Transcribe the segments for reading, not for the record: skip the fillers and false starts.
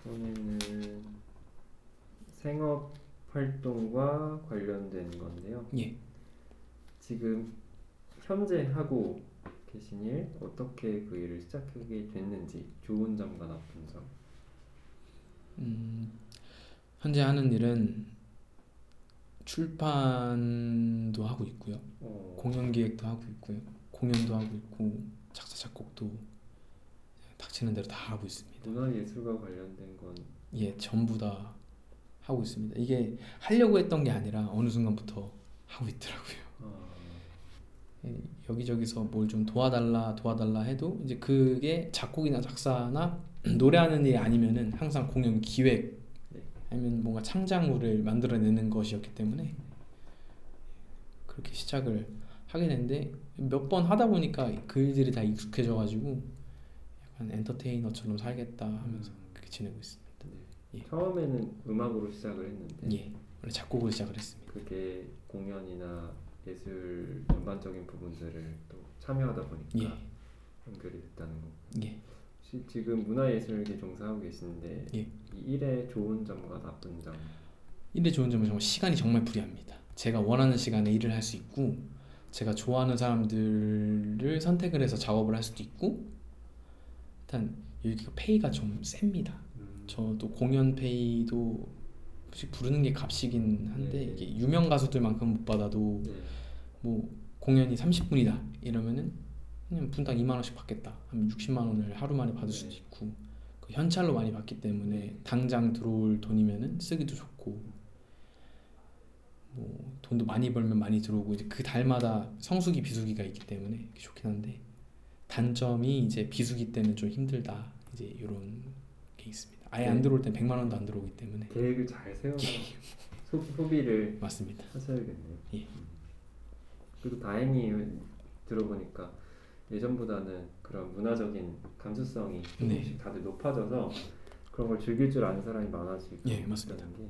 이번에는 생업 활동과 관련된 건데요. 예. 지금 현재 하고 계신 일, 어떻게 그 일을 시작하게 됐는지, 좋은 점과 나쁜 점. 현재 하는 일은 출판도 하고 있고요. 공연 기획도 하고 있고요. 공연도 하고 있고 작사 작곡도 닥치는 대로 다 하고 있습니다. 문화예술과 관련된 건 예, 전부 다 하고 있습니다. 이게 하려고 했던 게 아니라 어느 순간부터 하고 있더라고요. 예, 여기저기서 뭘 좀 도와달라 해도 이제 그게 작곡이나 작사나 노래하는 일이 아니면은 항상 공연 기획 네. 아니면 뭔가 창작물을 만들어내는 것이었기 때문에 그렇게 시작을 하게 됐는데 몇 번 하다 보니까 그 일들이 다 익숙해져가지고 약간 엔터테이너처럼 살겠다 하면서 그렇게 지내고 있습니다. 네. 예. 처음에는 음악으로 시작을 했는데 예, 원래 작곡을 시작을 했습니다. 그게 공연이나 예술 전반적인 부분들을 또 참여하다 보니까 예. 연결이 됐다는 거. 예. 지금 문화예술계 종사하고 계시는데 예. 이 일의 좋은 점과 나쁜 점. 일의 좋은 점은 정말 시간이 정말 불리합니다. 제가 원하는 시간에 일을 할 수 있고 제가 좋아하는 사람들을 선택을 해서 작업을 할 수도 있고 일단 여기가 페이가 좀 셉니다. 저도 공연 페이도 혹시 부르는 게 값이긴 한데 네. 이게 유명 가수들만큼 못 받아도 네. 뭐 공연이 30분이다 이러면은 그냥 분당 2만 원씩 받겠다 하면 60만 원을 하루 만에 받을 수도 있고 그 현찰로 많이 받기 때문에 당장 들어올 돈이면은 쓰기도 좋고 뭐 돈도 많이 벌면 많이 들어오고 이제 그 달마다 성수기 비수기가 있기 때문에 좋긴 한데 단점이 이제 비수기 때는 좀 힘들다 이제 이런 게 있습니다. 아예 안 들어올 땐 100만 원도 안 들어오기 때문에 계획을 잘 세워서 소비를 맞습니다. 하셔야겠네요. 예. 그리고 다행히 들어보니까 예전보다는 그런 문화적인 감수성이 조금씩 다들 높아져서 그런 걸 즐길 줄 아는 사람이 많아지고 예, 맞습니다. 있다는 게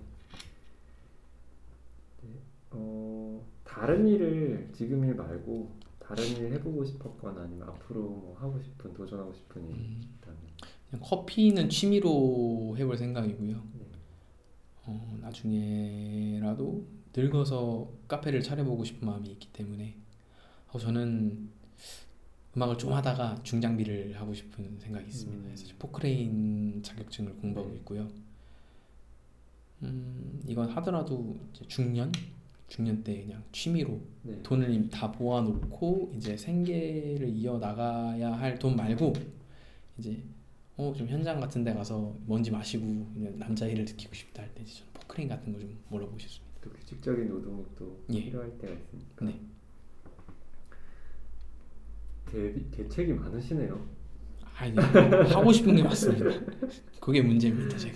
다른 일을 지금 일 말고 다른 일 해보고 싶었거나 아니면 앞으로 뭐 하고 싶은 도전하고 싶은 일 있다면 그냥 커피는 취미로 해볼 생각이고요. 나중에라도 늙어서 카페를 차려보고 싶은 마음이 있기 때문에 저는 음악을 좀 하다가 중장비를 하고 싶은 생각이 있습니다. 그래서 포크레인 자격증을 공부하고 있고요. 이건 하더라도 이제 중년 때 그냥 취미로 돈을 다 모아놓고 이제 생계를 이어 나가야 할 돈 말고 이제 좀 현장 같은 데 가서 먼지 마시고 그냥 남자일을 느끼고 싶다 할 때 저는 포크레인 같은 거 좀 몰아보고 싶습니다. 또 규칙적인 노동도 필요할 때가 있으니까. 네. 대책이 많으시네요. 아니 하고 싶은 게 맞습니다. 그게 문제입니다 제가.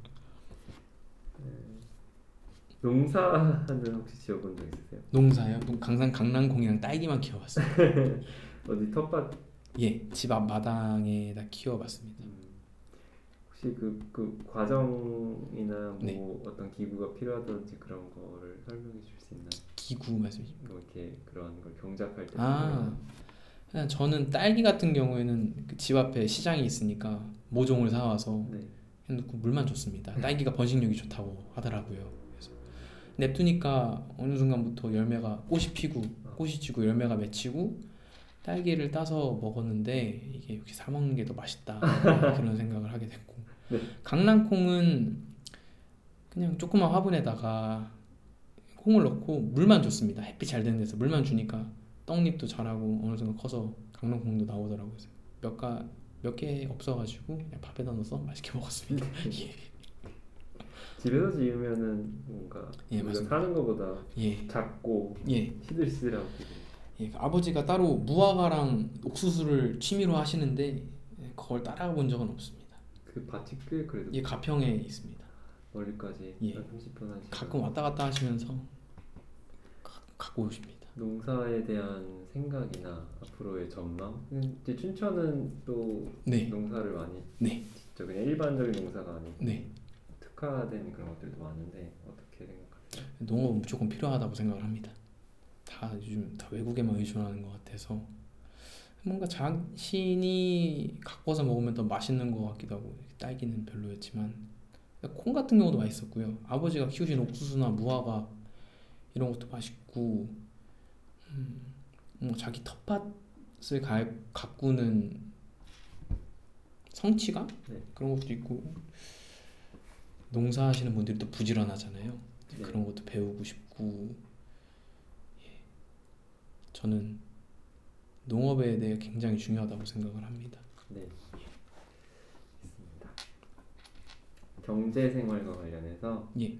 농사는 혹시 지어본 적 있으세요? 농사요? 강낭콩이랑 딸기만 키워봤어요. 어디 텃밭? 예, 집 앞 마당에다 키워봤습니다. 혹시 그 과정이나 뭐 어떤 기구가 필요하든지 그런 거를 설명해 줄 수 있나요? 기구 말씀이십니까? 뭐 이렇게 그런 걸 경작할 때. 그냥 저는 딸기 같은 경우에는 그 집 앞에 시장이 있으니까 모종을 사와서 해놓고 물만 줬습니다. 딸기가 번식력이 좋다고 하더라고요. 그래서 냅두니까 어느 순간부터 꽃이 피고 꽃이 지고 열매가 맺히고 딸기를 따서 먹었는데 이게 역시 사 먹는 게 더 맛있다 그런 생각을 하게 됐고 강낭콩은 그냥 조그만 화분에다가 콩을 넣고 물만 줬습니다. 햇빛 잘 되는 데서 물만 주니까 떡잎도 자라고 어느 순간 커서 강낭콩도 나오더라고요. 몇 개 없어가지고 그냥 밥에다 넣어서 맛있게 먹었습니다. 예. 집에서 지으면은 뭔가 우리가 사는 것보다 작고 시들시들하고. 예, 아버지가 따로 무화과랑 옥수수를 취미로 하시는데 그걸 따라가 본 적은 없습니다. 그 밭이 꽤 그래도. 예, 가평에 있습니다. 멀리까지 30분 하시면. 가끔 왔다 갔다 하시면서 갖고 오십니다. 농사에 대한 생각이나 앞으로의 전망. 이제 춘천은 또 농사를 많이 짓죠. 그냥 일반적인 농사가 아니고 특화된 그런 것들도 많은데 어떻게 생각하세요? 농업은 무조건 필요하다고 생각을 합니다. 다 요즘 다 외국에만 의존하는 것 같아서 뭔가 자신이 가꿔서 먹으면 더 맛있는 것 같기도 하고 딸기는 별로였지만 콩 같은 경우도 맛있었고요. 아버지가 키우신 옥수수나 무화과 이런 것도 맛있고 뭐 자기 텃밭을 가꾸는 성취감? 네. 그런 것도 있고 농사하시는 분들이 또 부지런하잖아요. 네. 그런 것도 배우고 싶고 저는 농업에 대해 굉장히 중요하다고 생각을 합니다. 네, 있습니다. 경제생활과 관련해서 예.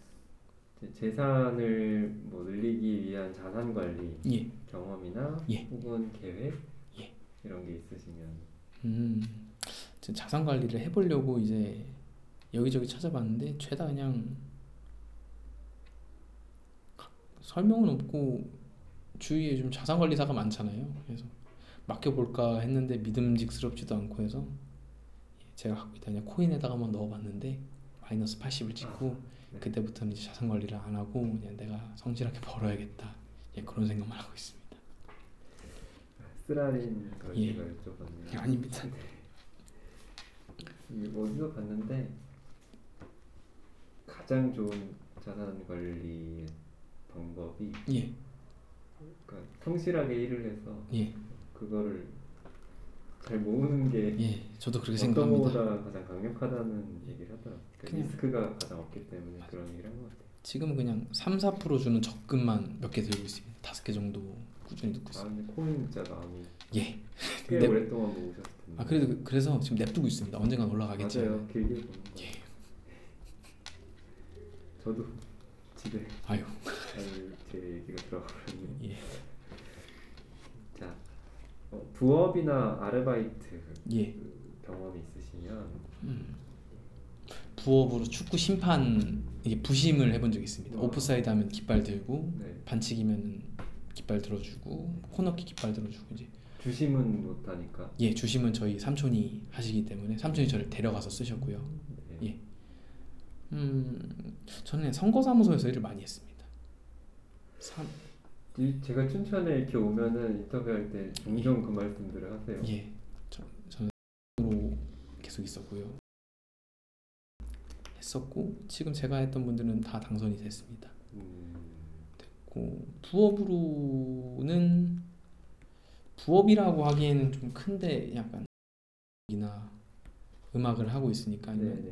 재산을 뭐 늘리기 위한 자산관리 예. 경험이나 예. 혹은 계획 예. 이런 게 있으시면 자산관리를 해보려고 이제 여기저기 찾아봤는데 죄다 그냥 설명은 없고 주위에 좀 자산관리사가 많잖아요. 그래서 맡겨볼까 했는데 믿음직스럽지도 않고 해서 제가 갖고 있다 그냥 코인에다가 한번 넣어봤는데 마이너스 80을 찍고 네. 그때부터는 이제 자산관리를 안 하고 그냥 내가 성실하게 벌어야겠다 그런 생각만 하고 있습니다. 쓰라린 걸 제가 여쭤봤네요. 아닙니다. 어디서 봤는데 가장 좋은 자산관리 방법이 그러니까 성실하게 일을 해서 그거를 잘 모으는 게 저도 그렇게 생각합니다. 어떤 것보다 가장 강력하다는 얘기를 하더라고요. 그러니까 리스크가 가장 없기 때문에 그런 얘기를 한 것 같아요. 지금은 그냥 3-4% 주는 적금만 몇 개 들고 있습니다. 5개 정도 꾸준히 듣고 있습니다. 근데 코인 진짜 많이 꽤 오랫동안 모으셨을 텐데. 그래서 지금 냅두고 있습니다. 언젠간 올라가겠죠. 맞아요. 길게 보는 거. 저도 집에 제 얘기가 들어가버렸네요. 자, 부업이나 아르바이트 경험이 있으시면 부업으로 축구 심판 부심을 해본 적이 있습니다. 오프사이드 하면 깃발 들고 반칙이면 깃발 들어주고 코너킥 깃발 들어주고 이제 주심은 못하니까. 주심은 저희 삼촌이 하시기 때문에 삼촌이 저를 데려가서 쓰셨고요. 저는 선거사무소에서 일을 많이 했습니다. 제가 춘천에 이렇게 오면은 인터뷰할 때 종종 그 말씀들을 하세요. 저는 계속 있었고요. 했었고 지금 제가 했던 분들은 다 당선이 됐습니다. 됐고 부업으로는 부업이라고 하기에는 좀 큰데 약간 이나 음악을 하고 있으니까 아니면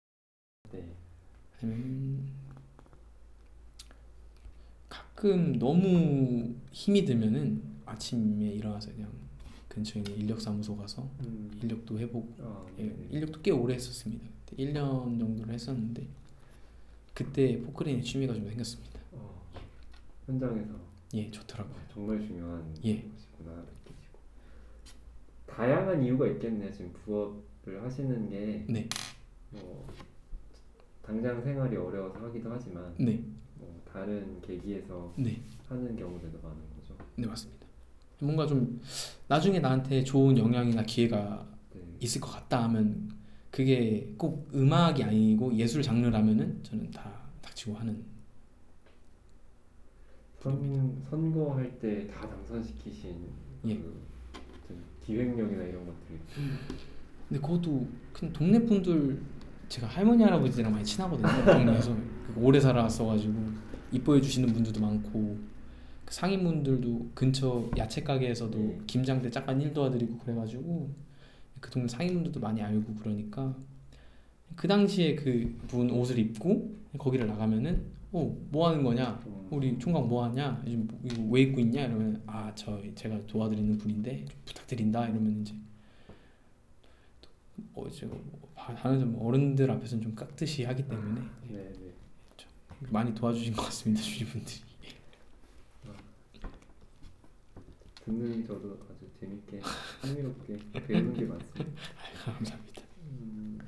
가끔 너무 힘이 들면은 아침에 일어나서 그냥 근처에 있는 인력사무소 가서 인력도 해보고 인력도 꽤 오래 했었습니다. 1년 정도를 했었는데 그때 포크레인의 취미가 좀 생겼습니다. 현장에서 좋더라고요. 정말 중요한 것이구나 느끼시고 다양한 이유가 있겠네요. 지금 부업을 하시는 게 뭐 당장 생활이 어려워서 하기도 하지만 뭐 다른 계기에서 하는 경우들도 많은 거죠. 네, 맞습니다. 뭔가 좀 나중에 나한테 좋은 영향이나 기회가 있을 것 같다 하면 그게 꼭 음악이 아니고 예술 장르라면은 저는 다 닥치고 하는. 선거할 때 다 당선시키신 그 기획력이나 이런 것들이. 근데 그것도 그냥 동네 분들 제가 할머니 할아버지랑 많이 친하거든요. 동네에서 오래 살아왔어가지고 이뻐해 주시는 분들도 많고 그 상인분들도 근처 야채 가게에서도 김장때 잠깐 일 도와드리고 그래가지고 그 동네 상인분들도 많이 알고 그러니까 그 당시에 그 분 옷을 입고 거기를 나가면은 뭐 하는 거냐 우리 총각 뭐 하냐 요즘 이거 왜 입고 있냐 이러면 제가 도와드리는 분인데 좀 부탁드린다 이러면 이제 다른 어른들 앞에서는 좀 깍듯이 하기 때문에 많이 도와주신 것 같습니다. 주위분들이. 듣는 저도 아주 재밌게 흥미롭게 배우는 게 많습니다. 감사합니다.